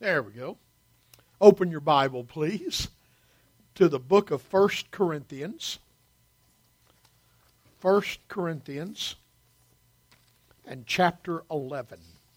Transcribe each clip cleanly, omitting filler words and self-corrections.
There we go. Open your Bible, please, to the book of 1 Corinthians. 1 Corinthians and chapter 11.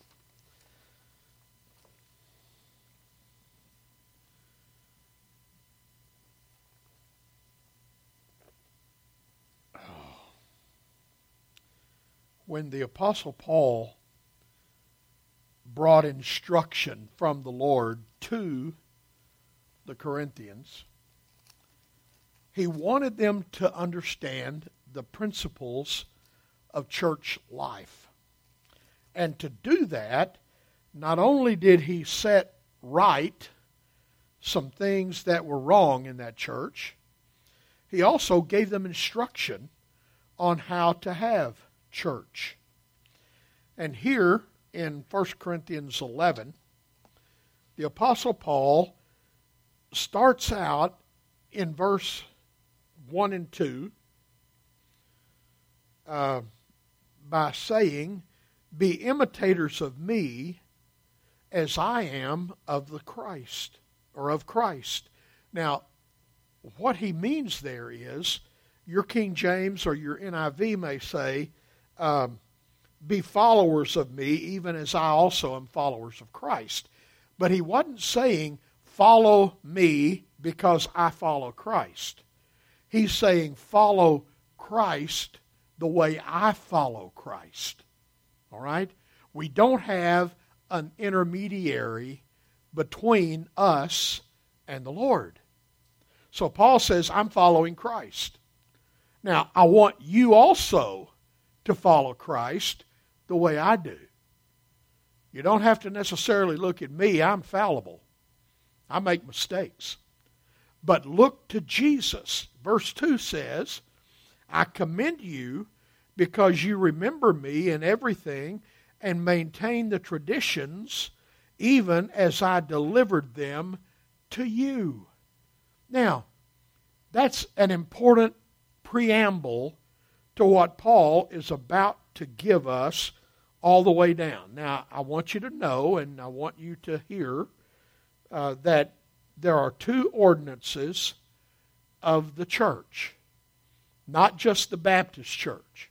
When the Apostle Paul brought instruction from the Lord to the Corinthians, he wanted them to understand the principles of church life. And to do that, not only did he set right some things that were wrong in that church, he also gave them instruction on how to have church. And here in 1 Corinthians 11, the Apostle Paul starts out in verse 1 and 2 by saying, "Be imitators of me as I am of the Christ," or of Christ. Now, what he means there is, your King James or your NIV may say, be followers of me, even as I also am followers of Christ. But he wasn't saying, follow me because I follow Christ. He's saying, follow Christ the way I follow Christ. All right? We don't have an intermediary between us and the Lord. So Paul says, I'm following Christ. Now, I want you also to follow Christ the way I do. You don't have to necessarily look at me. I'm fallible. I make mistakes. But look to Jesus. Verse 2 says, I commend you because you remember me in everything and maintain the traditions even as I delivered them to you. Now, that's an important preamble to what Paul is about to give us all the way down. Now, I want you to know and I want you to hear that there are two ordinances of the church, not just the Baptist church.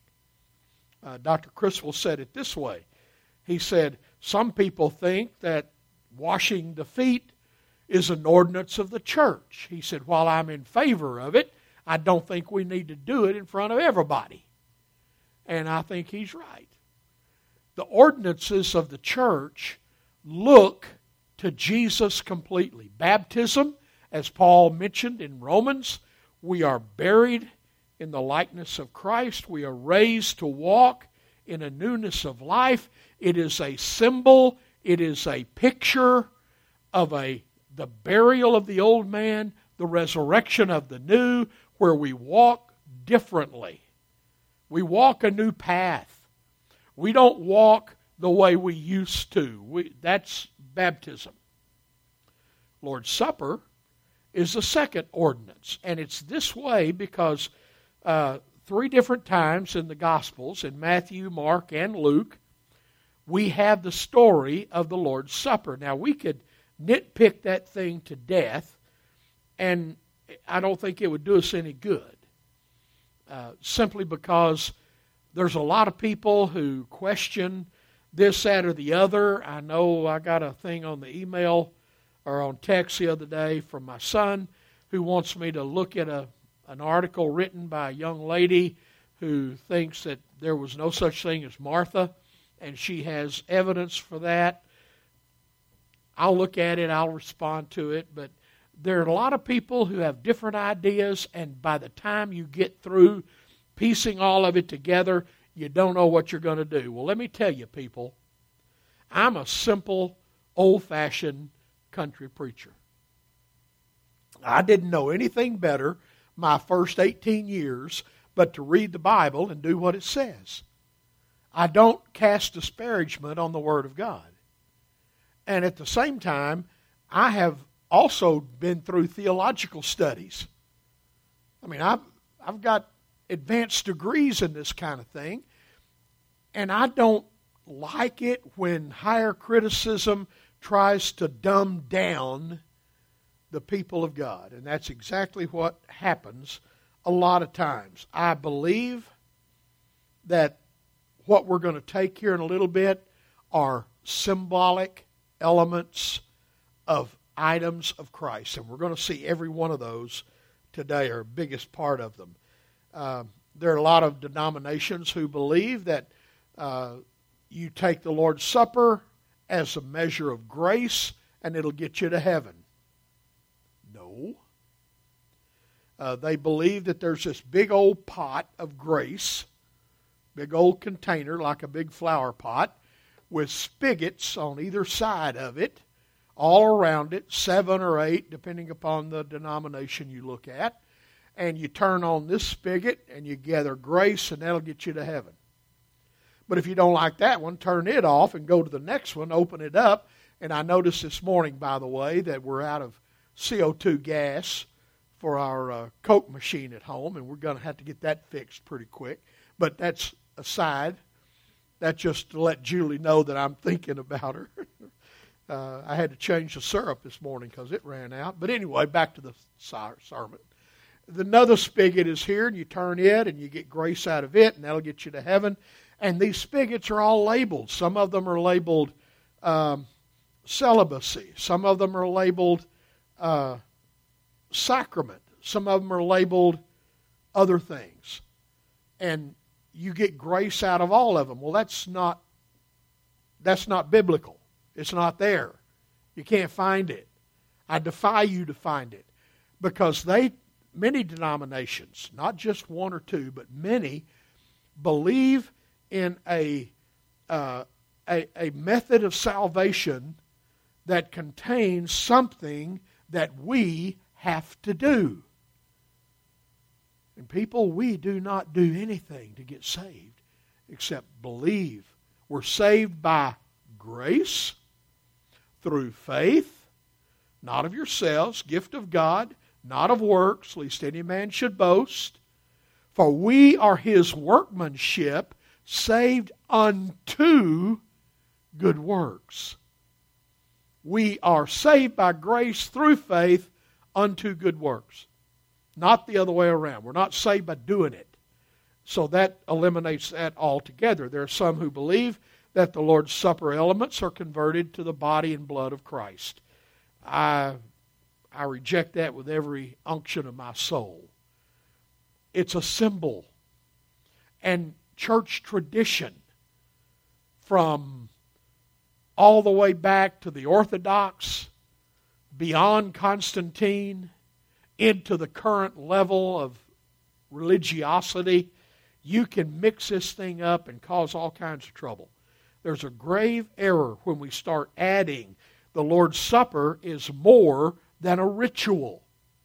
Dr. Criswell said it this way. He said, some people think that washing the feet is an ordinance of the church. He said, while I'm in favor of it, I don't think we need to do it in front of everybody. And I think he's right. The ordinances of the church look to Jesus completely. Baptism, as Paul mentioned in Romans, we are buried in the likeness of Christ. We are raised to walk in a newness of life. It is a symbol, it is a picture of the burial of the old man, the resurrection of the new, where we walk differently. We walk a new path. We don't walk the way we used to. That's baptism. Lord's Supper is the second ordinance. And it's this way because 3 different times in the Gospels, in Matthew, Mark, and Luke, we have the story of the Lord's Supper. Now, we could nitpick that thing to death, and I don't think it would do us any good. Simply because there's a lot of people who question this, that, or the other. I know I got a thing on the email or on text the other day from my son who wants me to look at an article written by a young lady who thinks that there was no such thing as Martha, and she has evidence for that. I'll look at it, I'll respond to it, but there are a lot of people who have different ideas, and by the time you get through piecing all of it together, you don't know what you're going to do. Well, let me tell you, people, I'm a simple, old-fashioned country preacher. I didn't know anything better my first 18 years but to read the Bible and do what it says. I don't cast disparagement on the Word of God. And at the same time, I have also been through theological studies. I mean, I've got advanced degrees in this kind of thing, and I don't like it when higher criticism tries to dumb down the people of God. And that's exactly what happens a lot of times. I believe that what we're going to take here in a little bit are symbolic elements of items of Christ. And we're going to see every one of those today, or biggest part of them. There are a lot of denominations who believe that you take the Lord's Supper as a measure of grace and it'll get you to heaven. No. They believe that there's this big old pot of grace, big old container like a big flower pot, with spigots on either side of it, all around it, 7 or 8, depending upon the denomination you look at. And you turn on this spigot and you gather grace, and that'll get you to heaven. But if you don't like that one, turn it off and go to the next one, open it up. And I noticed this morning, by the way, that we're out of CO2 gas for our Coke machine at home, and we're going to have to get that fixed pretty quick. But that's aside. That's just to let Julie know that I'm thinking about her. I had to change the syrup this morning because it ran out. But anyway, back to the sermon. Another spigot is here, and you turn it, and you get grace out of it, and that'll get you to heaven. And these spigots are all labeled. Some of them are labeled celibacy. Some of them are labeled sacrament. Some of them are labeled other things. And you get grace out of all of them. Well, that's not biblical. It's not there. You can't find it. I defy you to find it. Because many denominations, not just one or two, but many, believe in a method of salvation that contains something that we have to do. And people, we do not do anything to get saved except believe. We're saved by grace, through faith, not of yourselves, gift of God, not of works, lest any man should boast. For we are His workmanship, saved unto good works. We are saved by grace through faith unto good works. Not the other way around. We're not saved by doing it. So that eliminates that altogether. There are some who believe that the Lord's Supper elements are converted to the body and blood of Christ. I reject that with every unction of my soul. It's a symbol. And church tradition, from all the way back to the Orthodox, beyond Constantine, into the current level of religiosity, you can mix this thing up and cause all kinds of trouble. There's a grave error when we start adding the Lord's Supper is more than a ritual.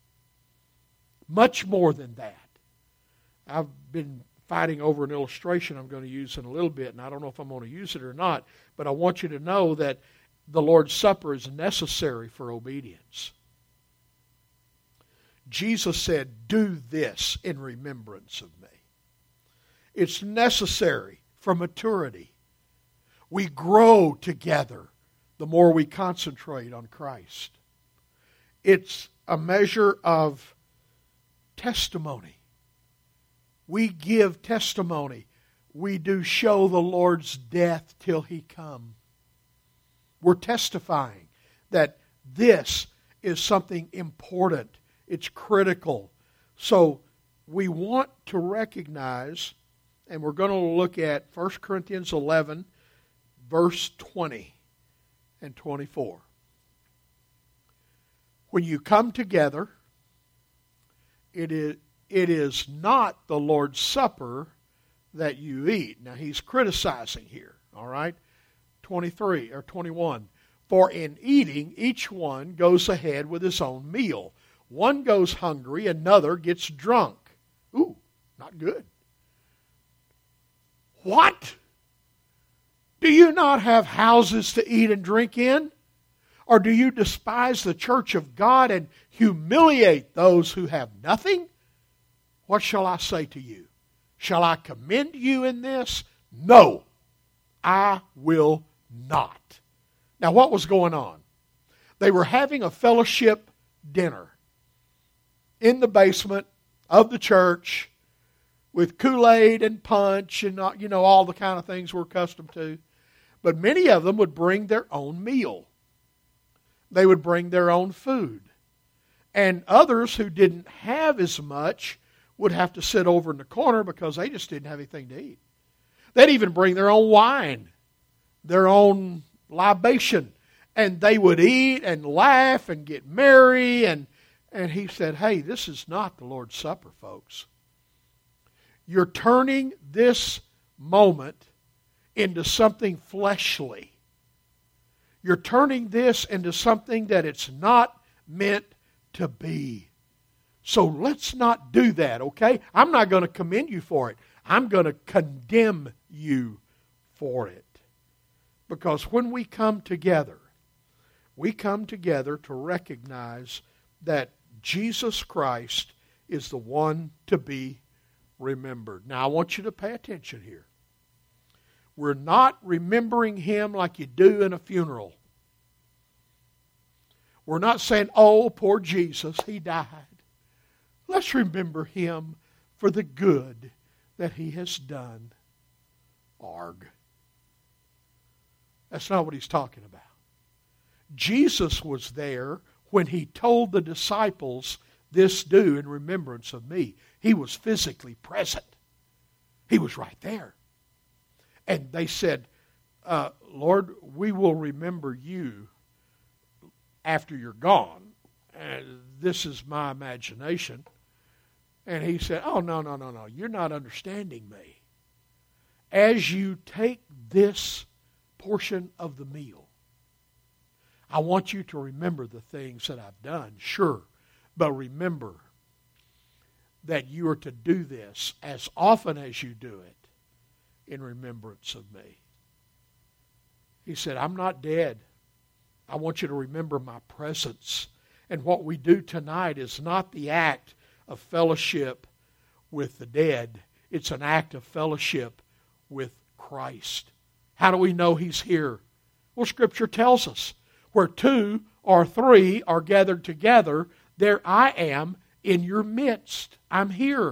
Much more than that. I've been fighting over an illustration I'm going to use in a little bit, and I don't know if I'm going to use it or not, but I want you to know that the Lord's Supper is necessary for obedience. Jesus said, "Do this in remembrance of me." It's necessary for maturity. We grow together the more we concentrate on Christ. It's a measure of testimony. We give testimony. We do show the Lord's death till He come. We're testifying that this is something important. It's critical. So we want to recognize, and we're going to look at 1 Corinthians 11, verse 20 and 24. When you come together, it is not the Lord's Supper that you eat. Now he's criticizing here, all right? 23 or 21. For in eating, each one goes ahead with his own meal. One goes hungry, another gets drunk. Ooh, not good. What? Do you not have houses to eat and drink in? Or do you despise the church of God and humiliate those who have nothing? What shall I say to you? Shall I commend you in this? No, I will not. Now, what was going on? They were having a fellowship dinner in the basement of the church with Kool-Aid and punch and, all the kind of things we're accustomed to. But many of them would bring their own meal. They would bring their own food. And others who didn't have as much would have to sit over in the corner because they just didn't have anything to eat. They'd even bring their own wine, their own libation. And they would eat and laugh and get merry. And he said, hey, this is not the Lord's Supper, folks. You're turning this moment into something fleshly. You're turning this into something that it's not meant to be. So let's not do that, okay? I'm not going to commend you for it. I'm going to condemn you for it. Because when we come together to recognize that Jesus Christ is the one to be remembered. Now, I want you to pay attention here. We're not remembering Him like you do in a funeral. We're not saying, oh, poor Jesus, He died. Let's remember Him for the good that He has done. Arg. That's not what He's talking about. Jesus was there when He told the disciples, this do in remembrance of me. He was physically present. He was right there. And they said, Lord, we will remember you after you're gone. And this is my imagination. And He said, oh, no. You're not understanding me. As you take this portion of the meal, I want you to remember the things that I've done, sure. But remember that you are to do this as often as you do it in remembrance of me. He said, I'm not dead. I want you to remember my presence. And what we do tonight is not the act of fellowship with the dead. It's an act of fellowship with Christ. How do we know He's here? Well, Scripture tells us. Where 2 or 3 are gathered together, there I am in your midst. I'm here.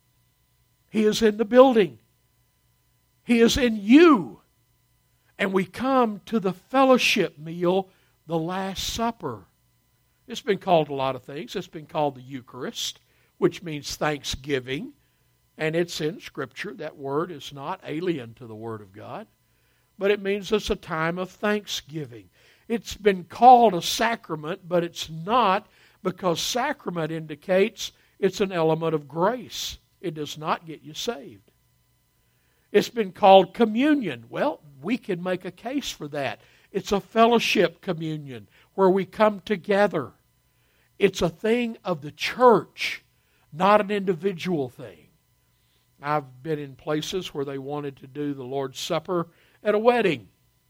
He is in the building. He is in you. And we come to the fellowship meal, the Last Supper. It's been called a lot of things. It's been called the Eucharist, which means thanksgiving. And it's in Scripture. That word is not alien to the Word of God. But it means it's a time of thanksgiving. It's been called a sacrament, but it's not, because sacrament indicates it's an element of grace. It does not get you saved. It's been called communion. Well, we can make a case for that. It's a fellowship communion where we come together. It's a thing of the church, not an individual thing. I've been in places where they wanted to do the Lord's Supper at a wedding.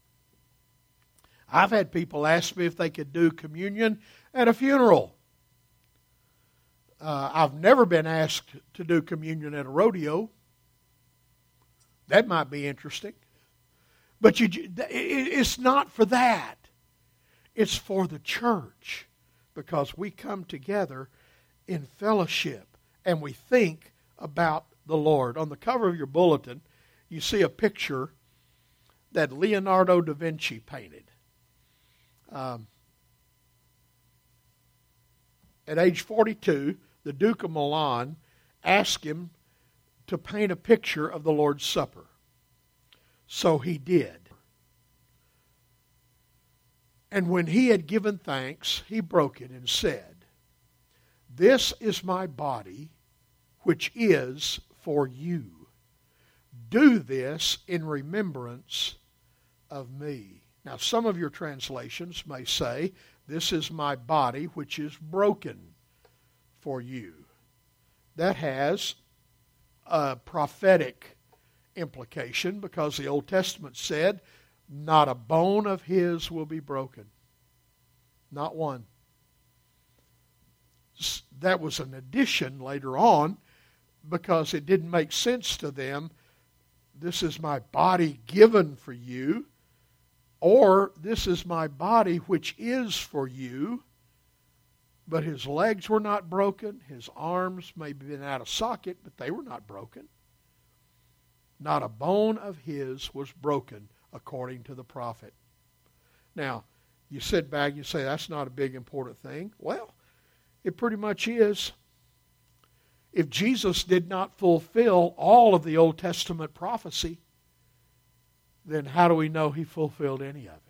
I've had people ask me if they could do communion at a funeral. I've never been asked to do communion at a rodeo. That might be interesting. But it's not for that. It's for the church, because we come together in fellowship and we think about the Lord. On the cover of your bulletin, you see a picture that Leonardo da Vinci painted. At age 42, the Duke of Milan asked him to paint a picture of the Lord's Supper. So he did. And when he had given thanks, he broke it and said, "This is my body, which is for you. Do this in remembrance of me." Now, some of your translations may say, "This is my body, which is broken for you." That has a prophetic implication, because the Old Testament said, not a bone of his will be broken. Not one. That was an addition later on, because it didn't make sense to them. This is my body given for you. Or, this is my body which is for you. But his legs were not broken. His arms may have been out of socket, but they were not broken. Not a bone of his was broken, according to the prophet. Now, you sit back and you say, that's not a big important thing. Well, it pretty much is. If Jesus did not fulfill all of the Old Testament prophecy, then how do we know he fulfilled any of it?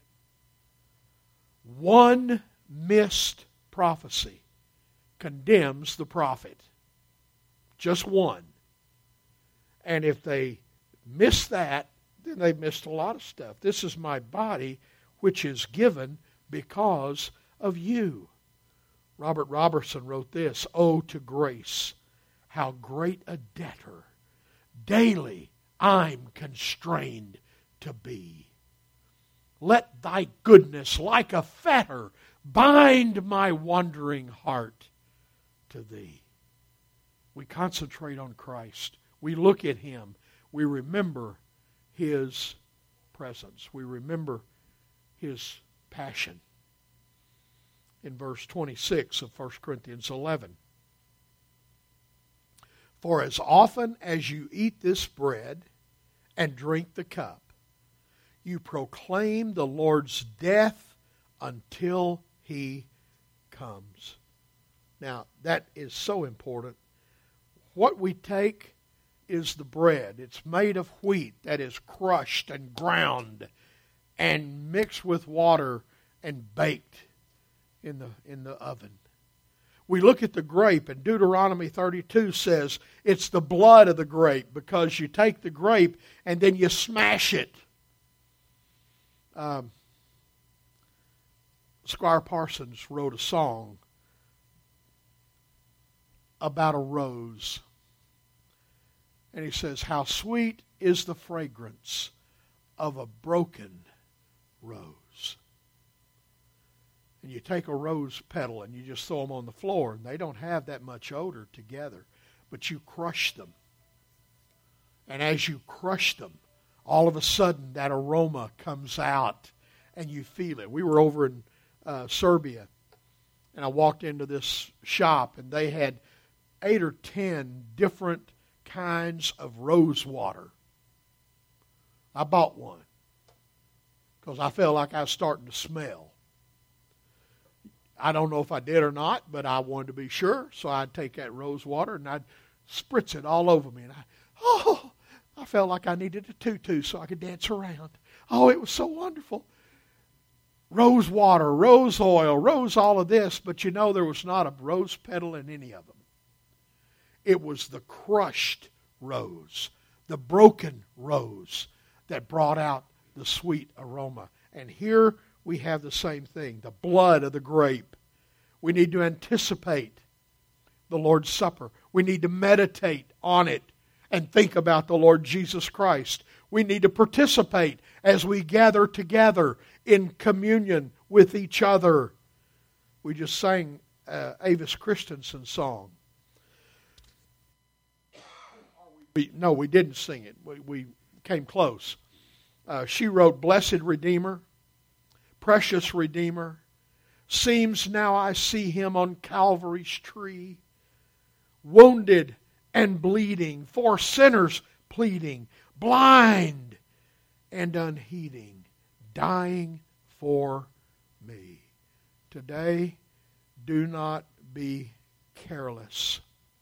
One missed prophecy condemns the prophet. Just one. And if they miss that, then they've missed a lot of stuff. This is my body, which is given because of you. Robert Robertson wrote this, "Oh, to grace, how great a debtor daily I'm constrained to be. Let thy goodness like a fetter bind my wandering heart to thee." We concentrate on Christ. We look at him. We remember his presence. We remember his passion. In verse 26 of 1 Corinthians 11. "For as often as you eat this bread and drink the cup, you proclaim the Lord's death until he comes." Now, that is so important. What we take is the bread. It's made of wheat that is crushed and ground and mixed with water and baked in the oven. We look at the grape, and Deuteronomy 32 says it's the blood of the grape, because you take the grape and then you smash it. Squire Parsons wrote a song about a rose. And he says, "How sweet is the fragrance of a broken rose." And you take a rose petal and you just throw them on the floor, and they don't have that much odor together, but you crush them. And as you crush them, all of a sudden that aroma comes out and you feel it. We were over in Serbia, and I walked into this shop, and they had 8 or 10 different kinds of rose water. I bought one because I felt like I was starting to smell. I don't know if I did or not, but I wanted to be sure, so I'd take that rose water and I'd spritz it all over me. And I felt like I needed a tutu so I could dance around. Oh, it was so wonderful. Rose water, rose oil, rose all of this, but you know there was not a rose petal in any of them. It was the crushed rose, the broken rose that brought out the sweet aroma. And here we have the same thing, the blood of the grape. We need to anticipate the Lord's Supper. We need to meditate on it and think about the Lord Jesus Christ. We need to participate as we gather together in communion with each other. We just sang Avis Christensen's song. No, we didn't sing it. We came close. She wrote, "Blessed Redeemer, precious Redeemer, seems now I see him on Calvary's tree, wounded and bleeding, for sinners pleading, blind and unheeding, dying for me." Today, do not be careless.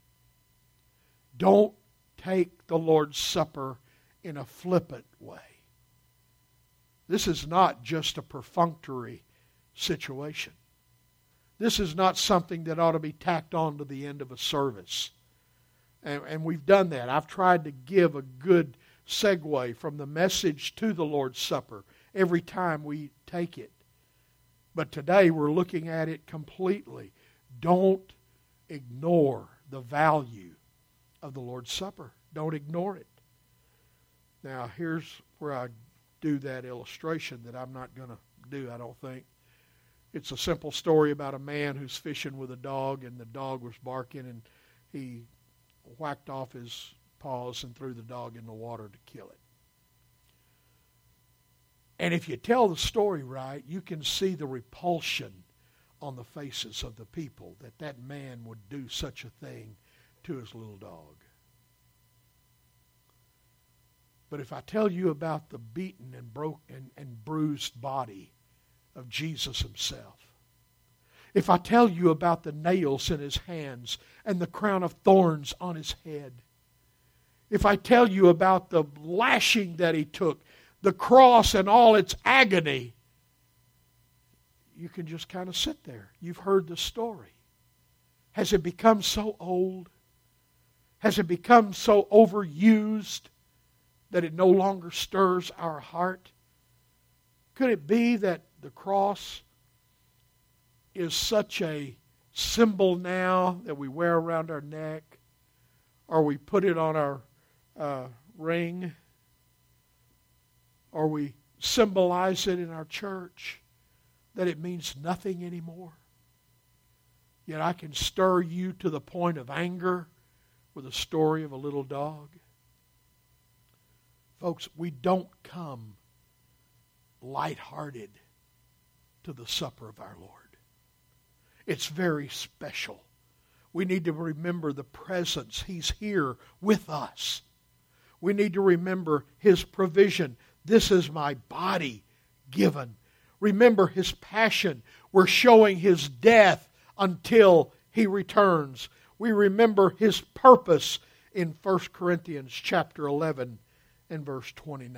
Don't take the Lord's Supper in a flippant way. This is not just a perfunctory situation. This is not something that ought to be tacked on to the end of a service. And we've done that. I've tried to give a good segue from the message to the Lord's Supper every time we take it. But today we're looking at it completely. Don't ignore the value of the Lord's Supper. Don't ignore it. Now, here's where I do that illustration that I'm not going to do, I don't think. It's a simple story about a man who's fishing with a dog, and the dog was barking, and he whacked off his paws and threw the dog in the water to kill it. And if you tell the story right, you can see the repulsion on the faces of the people that that man would do such a thing to his little dog. But if I tell you about the beaten and broken and bruised body of Jesus himself, if I tell you about the nails in his hands and the crown of thorns on his head, if I tell you about the lashing that he took, the cross and all its agony, you can just kind of sit there. You've heard the story. Has it become so old? Has it become so overused that it no longer stirs our heart? Could it be that the cross is such a symbol now that we wear around our neck, or we put it on our ring, or we symbolize it in our church, that it means nothing anymore? Yet I can stir you to the point of anger with a story of a little dog. Folks, we don't come lighthearted to the supper of our Lord. It's very special. We need to remember the presence. He's here with us. We need to remember his provision. This is my body given. Remember his passion. We're showing his death until he returns. We remember his purpose in 1 Corinthians chapter 11 and verse 29.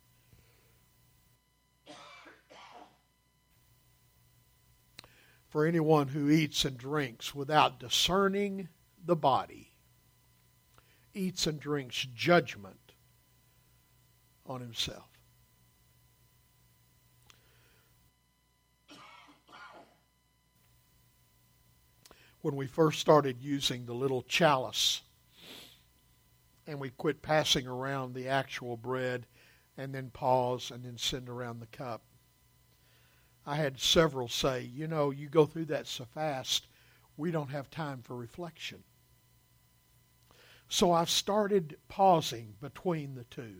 For anyone who eats and drinks without discerning the body eats and drinks judgment on himself. When we first started using the little chalice and we quit passing around the actual bread and then pause and then send around the cup, I had several say, you know, you go through that so fast, we don't have time for reflection. So I've started pausing between the two,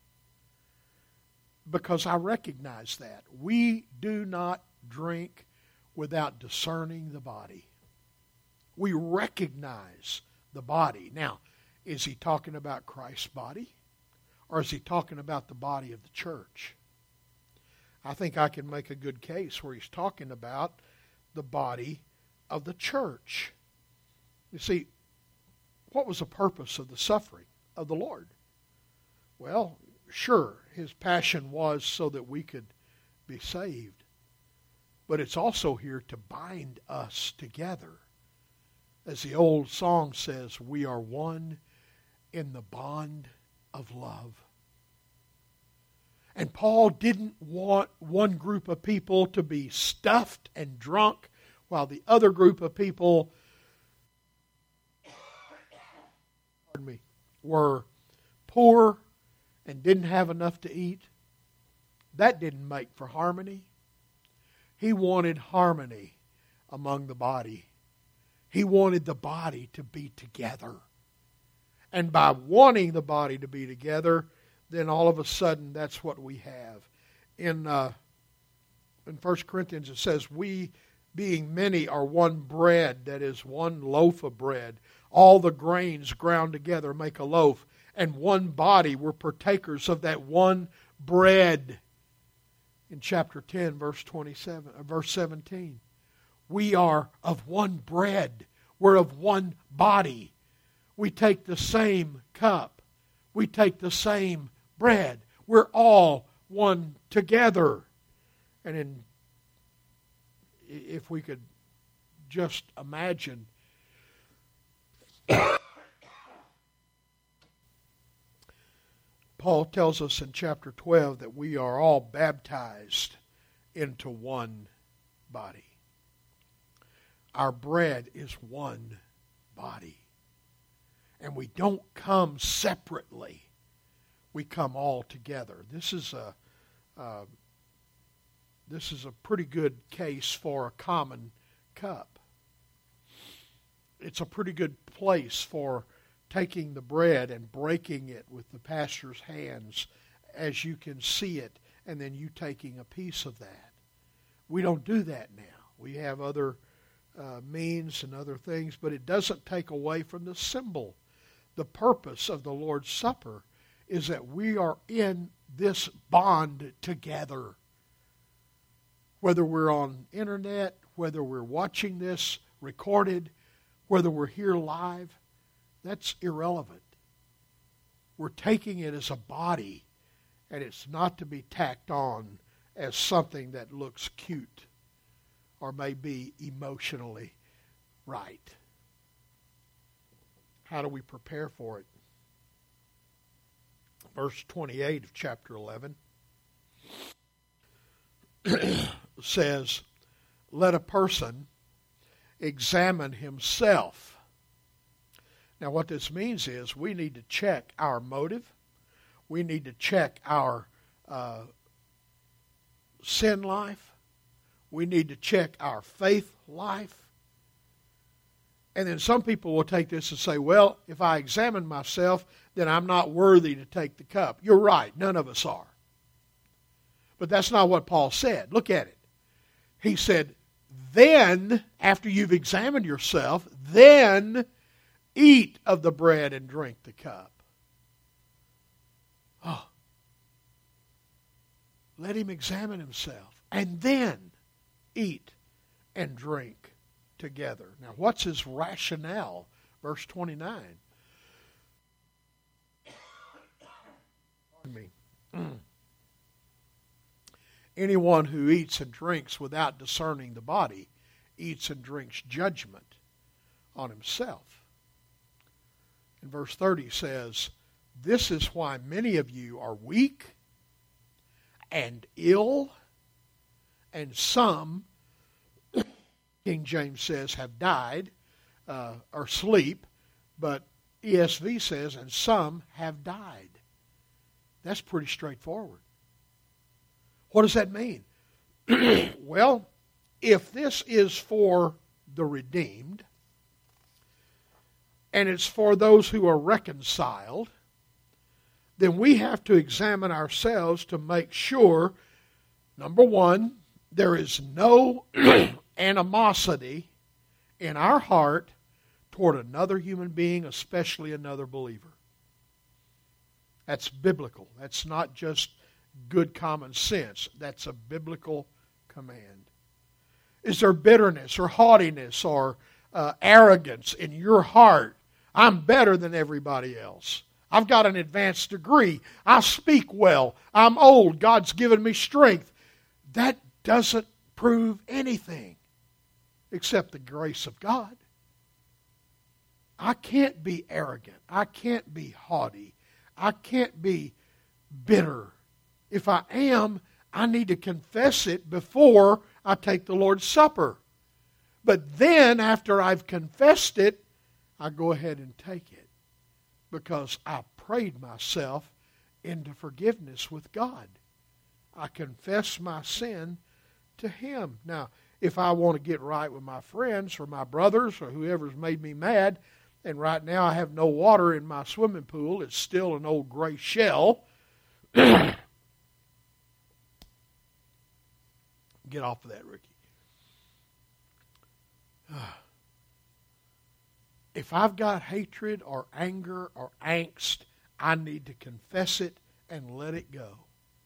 because I recognize that. We do not drink without discerning the body. We recognize the body. Now, is he talking about Christ's body? Or is he talking about the body of the church? I think I can make a good case where he's talking about the body of the church. You see, what was the purpose of the suffering of the Lord? Well, sure, his passion was so that we could be saved. But it's also here to bind us together. As the old song says, we are one in the bond of love. And Paul didn't want one group of people to be stuffed and drunk while the other group of people were poor and didn't have enough to eat. That didn't make for harmony. He wanted harmony among the body. He wanted the body to be together. And by wanting the body to be together, then all of a sudden that's what we have. In 1 Corinthians it says, we being many are one bread, that is one loaf of bread. All the grains ground together make a loaf, and one body. We're partakers of that one bread. In chapter 10, verse 17. We are of one bread. We're of one body. We take the same cup. We take the same bread. We're all one together. And if we could just imagine Paul tells us in chapter 12 that we are all baptized into one body. Our bread is one body. And we don't come separately. We come all together. This is a pretty good case for a common cup. It's a pretty good place for taking the bread and breaking it with the pastor's hands as you can see it and then you taking a piece of that. We don't do that now. We have other means and other things, but it doesn't take away from the symbol. The purpose of the Lord's Supper is that we are in this bond together. Whether we're on internet, whether we're watching this recorded, whether we're here live, that's irrelevant. We're taking it as a body, and it's not to be tacked on as something that looks cute or may be emotionally right. How do we prepare for it? Verse 28 of chapter 11 says, "Let a person examine himself." Now what this means is we need to check our motive. We need to check our sin life. We need to check our faith life. And then some people will take this and say, well, if I examine myself, then I'm not worthy to take the cup. You're right, none of us are. But that's not what Paul said. Look at it. He said, then, after you've examined yourself, then eat of the bread and drink the cup. Oh. Let him examine himself, and then eat and drink together. Now, what's his rationale? Verse 29. Pardon me. Anyone who eats and drinks without discerning the body eats and drinks judgment on himself. And verse 30 says, this is why many of you are weak and ill, and some, King James says, have died or sleep, but ESV says, and some have died. That's pretty straightforward. What does that mean? Well, if this is for the redeemed, and it's for those who are reconciled, then we have to examine ourselves to make sure, number one, there is no animosity in our heart toward another human being, especially another believer. That's biblical. That's not just good common sense. That's a biblical command. Is there bitterness or haughtiness or arrogance in your heart? I'm better than everybody else. I've got an advanced degree. I speak well. I'm old. God's given me strength. That doesn't prove anything except the grace of God. I can't be arrogant. I can't be haughty. I can't be bitter. If I am, I need to confess it before I take the Lord's Supper. But then, after I've confessed it, I go ahead and take it because I prayed myself into forgiveness with God. I confess my sin to Him. Now, if I want to get right with my friends or my brothers or whoever's made me mad, and right now I have no water in my swimming pool, it's still an old gray shell. Get off of that, Ricky. If I've got hatred or anger or angst, I need to confess it and let it go.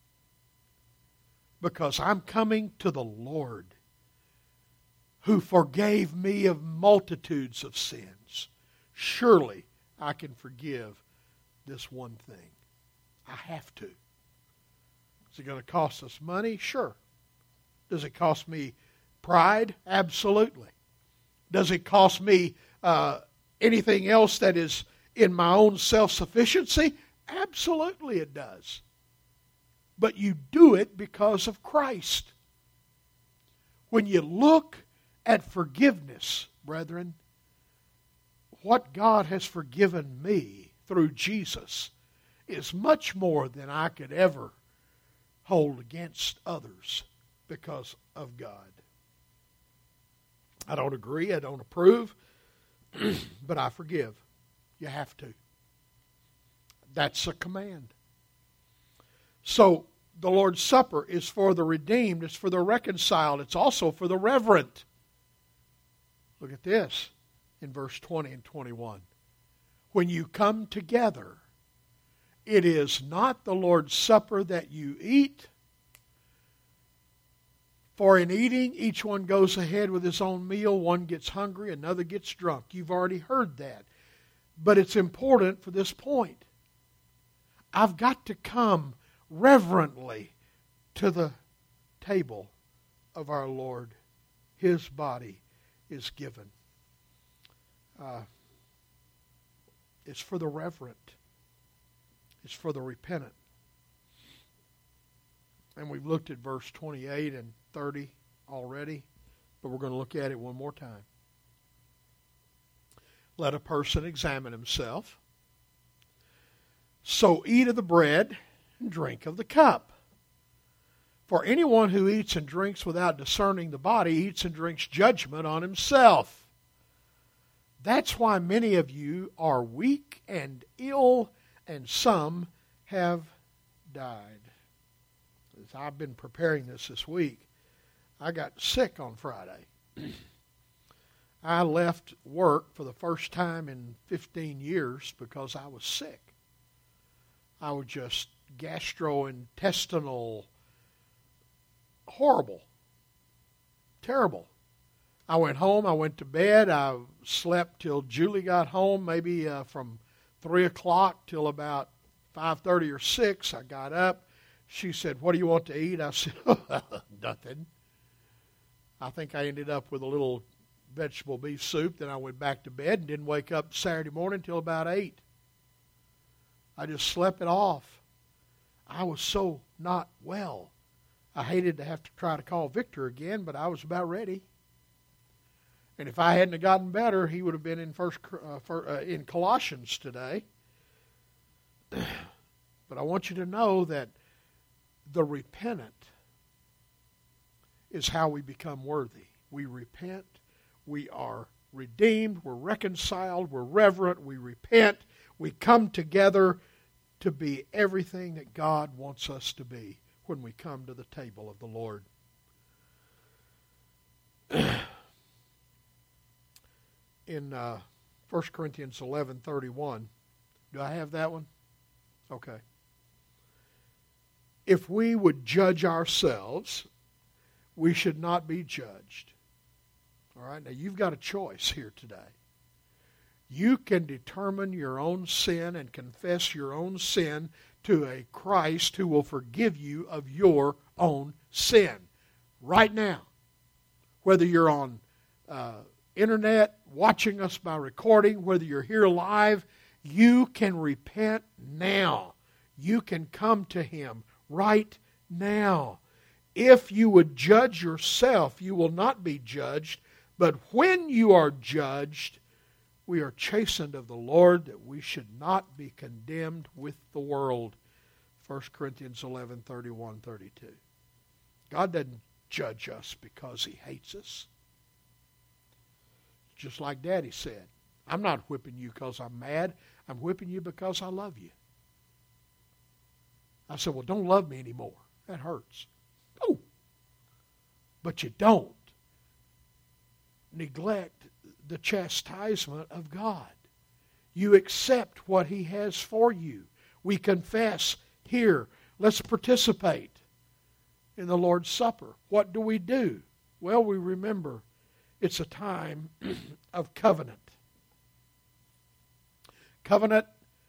Because I'm coming to the Lord who forgave me of multitudes of sins. Surely I can forgive this one thing. I have to. Is it going to cost us money? Sure. Does it cost me pride? Absolutely. Does it cost me anything else that is in my own self-sufficiency? Absolutely it does. But you do it because of Christ. When you look at forgiveness, brethren, what God has forgiven me through Jesus is much more than I could ever hold against others because of God. I don't agree, I don't approve, but I forgive. You have to. That's a command. So The Lord's Supper is for the redeemed. It's for the reconciled. It's also for the reverent. Look at this in verse 20 and 21. When you come together, it is not the Lord's Supper that you eat. For in eating, each one goes ahead with his own meal. One gets hungry, another gets drunk. You've already heard that. But it's important for this point. I've got to come reverently to the table of our Lord. His body is given. It's for the reverent. It's for the repentant. And we've looked at verse 28 and 30 already, but we're going to look at it one more time. Let a person examine himself. So eat of the bread and drink of the cup. For anyone who eats and drinks without discerning the body eats and drinks judgment on himself. That's why many of you are weak and ill, and some have died. As I've been preparing this week, I got sick on Friday. I left work for the first time in 15 years because I was sick. I was just gastrointestinal, horrible, terrible. I went home, I went to bed, I slept till Julie got home, maybe from 3 o'clock till about 5:30 or 6. I got up. She said, "What do you want to eat?" I said, "Nothing." I think I ended up with a little vegetable beef soup. Then I went back to bed and didn't wake up Saturday morning till about 8. I just slept it off. I was so not well. I hated to have to try to call Victor again, but I was about ready. And if I hadn't have gotten better, he would have been in Colossians today. But I want you to know that the repentant is how we become worthy. We repent. We are redeemed. We're reconciled. We're reverent. We repent. We come together to be everything that God wants us to be when we come to the table of the Lord. In 1 Corinthians 11:31, do I have that one? Okay. If we would judge ourselves, we should not be judged. All right, now you've got a choice here today. You can determine your own sin and confess your own sin to a Christ who will forgive you of your own sin right now. Whether you're on internet, watching us by recording, whether you're here live, you can repent now. You can come to Him right now. If you would judge yourself, you will not be judged. But when you are judged, we are chastened of the Lord, that we should not be condemned with the world. 1 Corinthians 11:31-32. God doesn't judge us because He hates us. Just like Daddy said, I'm not whipping you because I'm mad. I'm whipping you because I love you. I said, well, don't love me anymore. That hurts. Oh, but you don't neglect the chastisement of God. You accept what He has for you. We confess here. Let's participate in the Lord's Supper. What do we do? Well, we remember it's a time of covenant. Covenant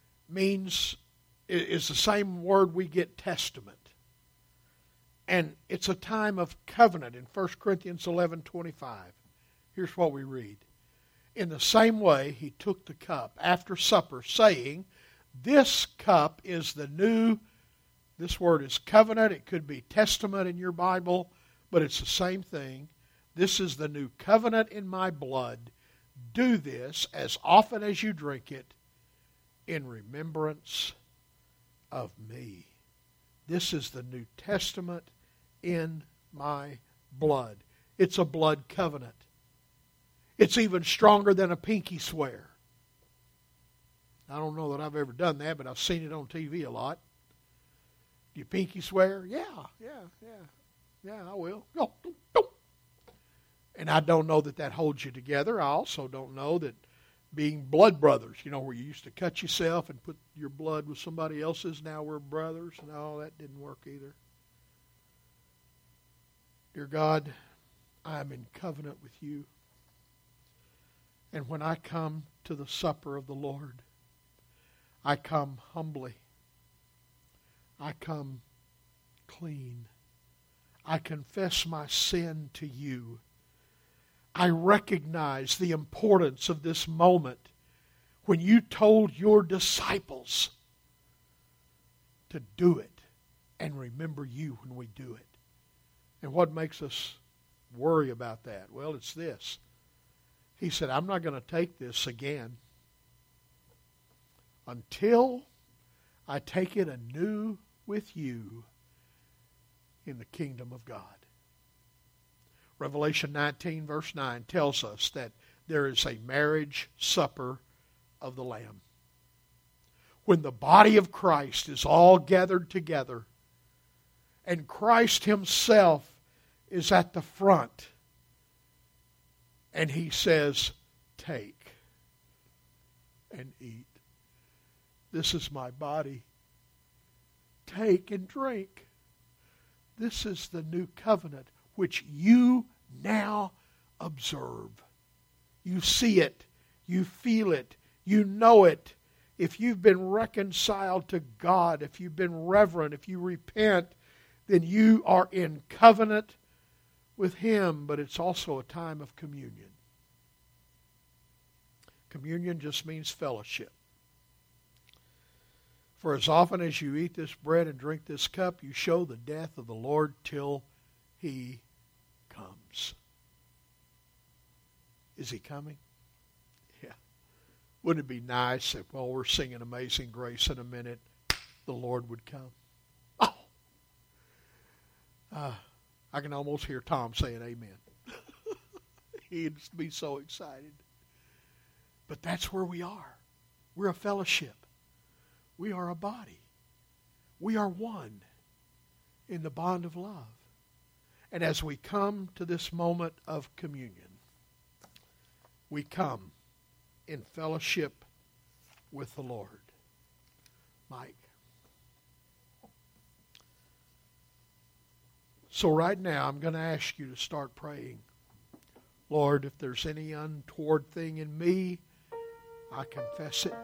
is the same word we get testament. And it's a time of covenant in 1 Corinthians 11:25. Here's what we read. In the same way, He took the cup after supper, saying, this cup is the new, this word is covenant. It could be testament in your Bible, but it's the same thing. This is the new covenant in my blood. Do this as often as you drink it in remembrance of me. This is the New Testament in my blood. It's a blood covenant. It's even stronger than a pinky swear. I don't know that I've ever done that, but I've seen it on TV a lot. Do you pinky swear? Yeah, I will. Go, go, go. And I don't know that that holds you together. I also don't know that being blood brothers, where you used to cut yourself and put your blood with somebody else's, now we're brothers. No, that didn't work either. Dear God, I am in covenant with you. And when I come to the supper of the Lord, I come humbly. I come clean. I confess my sin to you. I recognize the importance of this moment when you told your disciples to do it and remember you when we do it. And what makes us worry about that? Well, it's this. He said, I'm not going to take this again until I take it anew with you in the kingdom of God. Revelation 19 verse 9 tells us that there is a marriage supper of the Lamb. When the body of Christ is all gathered together and Christ himself is at the front and he says, take and eat. This is my body. Take and drink. This is the new covenant which you now observe. You see it. You feel it. You know it. If you've been reconciled to God, if you've been reverent, if you repent, then you are in covenant with Him. But it's also a time of communion. Communion just means fellowship. For as often as you eat this bread and drink this cup, you show the death of the Lord till He comes. Is He coming? Yeah. Wouldn't it be nice if, while we're singing Amazing Grace in a minute, the Lord would come? Oh! I can almost hear Tom saying amen. He'd be so excited. But that's where we are. We're a fellowship. We are a body. We are one in the bond of love. And as we come to this moment of communion, we come in fellowship with the Lord. Mike. So right now, I'm going to ask you to start praying. Lord, if there's any untoward thing in me, I confess it.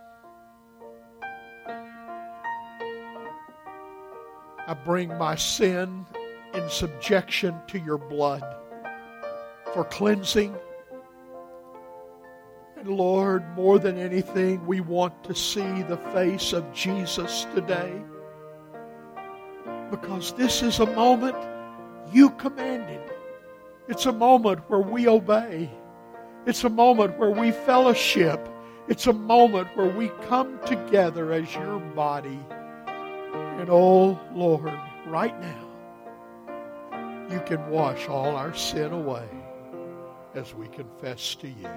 I bring my sin in subjection to your blood for cleansing. And Lord, more than anything, we want to see the face of Jesus today. Because this is a moment you commanded. It's a moment where we obey. It's a moment where we fellowship. It's a moment where we come together as your body. And oh, Lord, right now, you can wash all our sin away as we confess to you.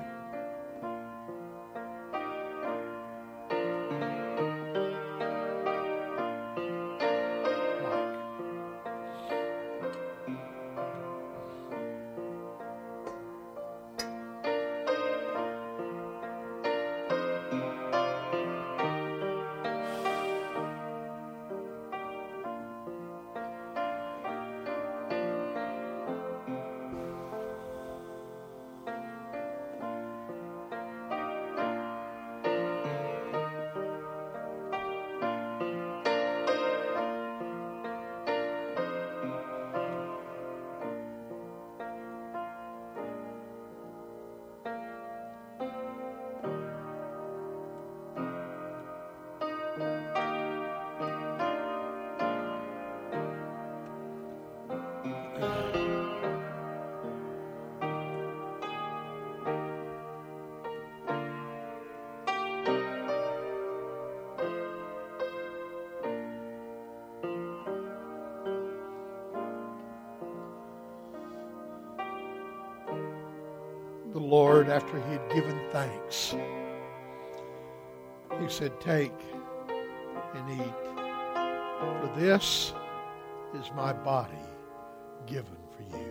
The Lord, after he had given thanks, he said, take and eat. For this is my body given for you.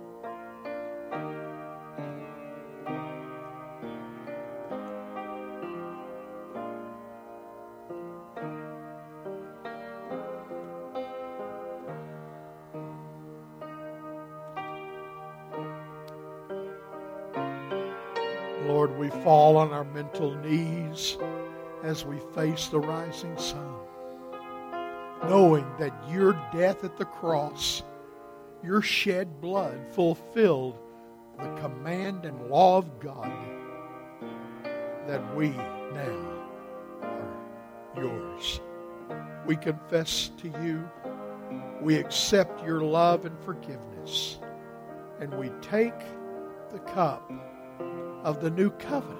Lord, we fall on our mental knees as we face the rising sun, knowing that your death at the cross, your shed blood, fulfilled the command and law of God, that we now are yours. We confess to you, we accept your love and forgiveness, and we take the cup of the new covenant.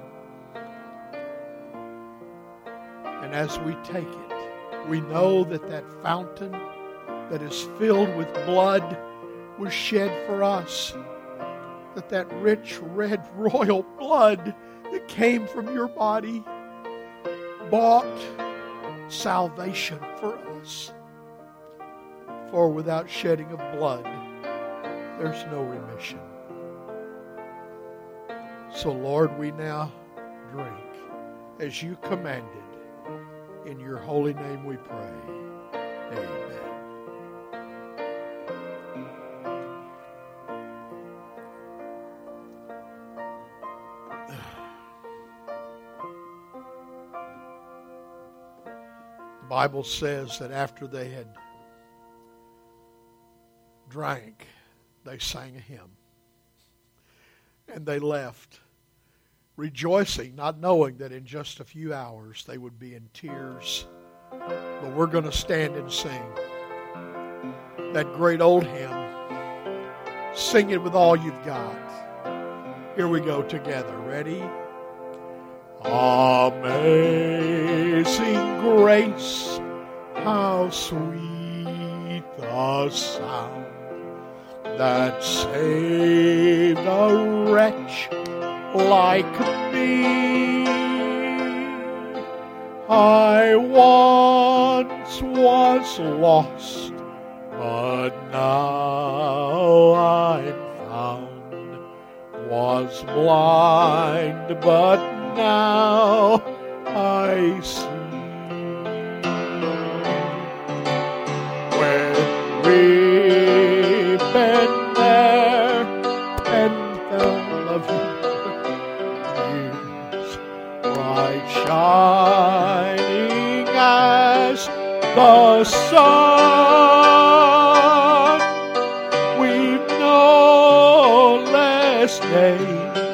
And as we take it, we know that that fountain that is filled with blood was shed for us. That rich red royal blood that came from your body bought salvation for us. For without shedding of blood, there's no remission. So Lord, we now drink as you commanded. In your holy name we pray. Amen. The Bible says that after they had drank, they sang a hymn. And they left, rejoicing, not knowing that in just a few hours they would be in tears. But we're going to stand and sing that great old hymn. Sing it with all you've got. Here we go together. Ready? Amazing grace, how sweet the sound that saved a wretch like me. I once was lost, but now I'm found. Was blind, but now I see. When we've been there and fell of years, bright shining as the sun, we've no less days